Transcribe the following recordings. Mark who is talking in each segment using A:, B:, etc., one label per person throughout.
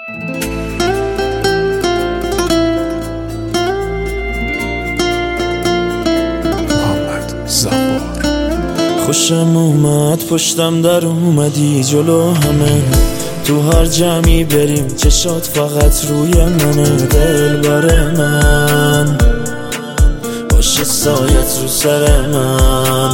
A: خوشم اومد پشتم در اومدی جلو همه، تو هر جمعی بریم چشات فقط روی منه. دلبر من باشه سایت رو سر من،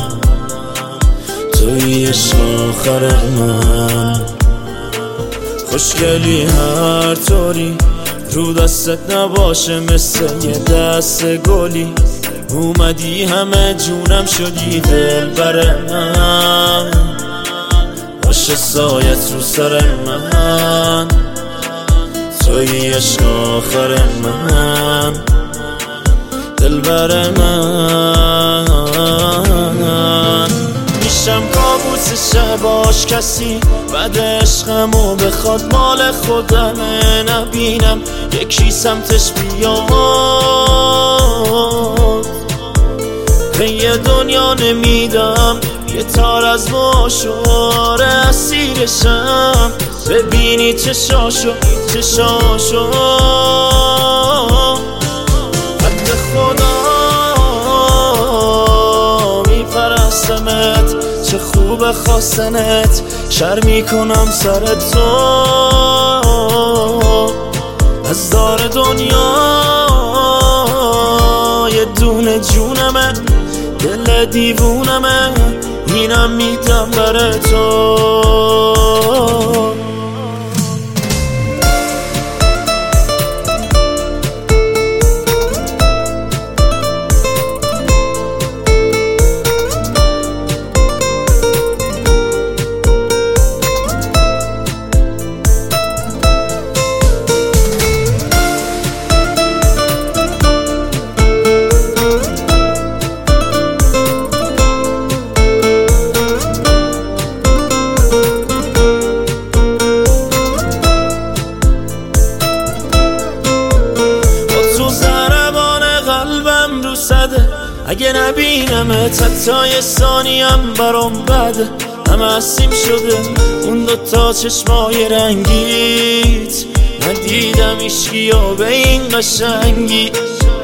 A: توی عشق آخر من. خوشگلی هر طوری رو دستت نباشه مثل یه دست گلی، اومدی همه جونم شدی دلبر من. باشه سایت رو سر من، توی عشق آخر من. دلبر من میشم کابوس شباش کسی بعد عشقمو بخواد مال خودمه. نبینم یکی سمتش بیاد، به یه دنیا نمیدم یه تار از ماشوره اسیرشم. ببینی چشاشو حد خدا میپرستمت، چه خوب خواستنت. شر میکنم سر تو از دار دنیا، یه دونه جونمه دل دیوونمه، اینم میدم بر تو. اگه نبینمت حتی یه ثانیم برام بده، همه هستیم شده اون دوتا چشمای رنگیت. ندیدم عشقی و به این قشنگی،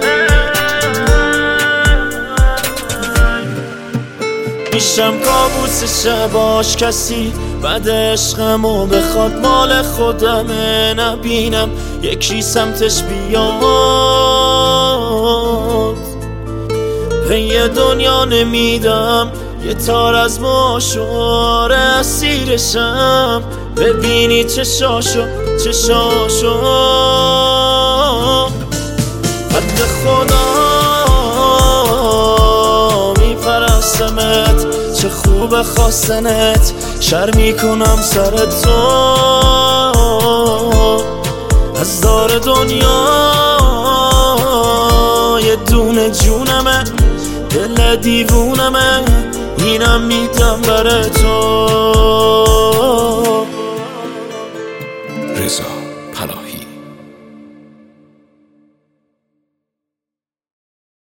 A: میشم کابوس شباش کسی بعد عشقمو بخواد مال خودمه. نبینم یکی سمتش بیاد، به یه دنیا نمیدم یه تار از ماشوره اسیرشم. ببینی چشاشو حد خدا میپرستمت، چه خوب خواستنت. شر میکنم سر تو از دار دنیا، یه دونه جونمه دل دیوونمه، اینم میدم بر تو.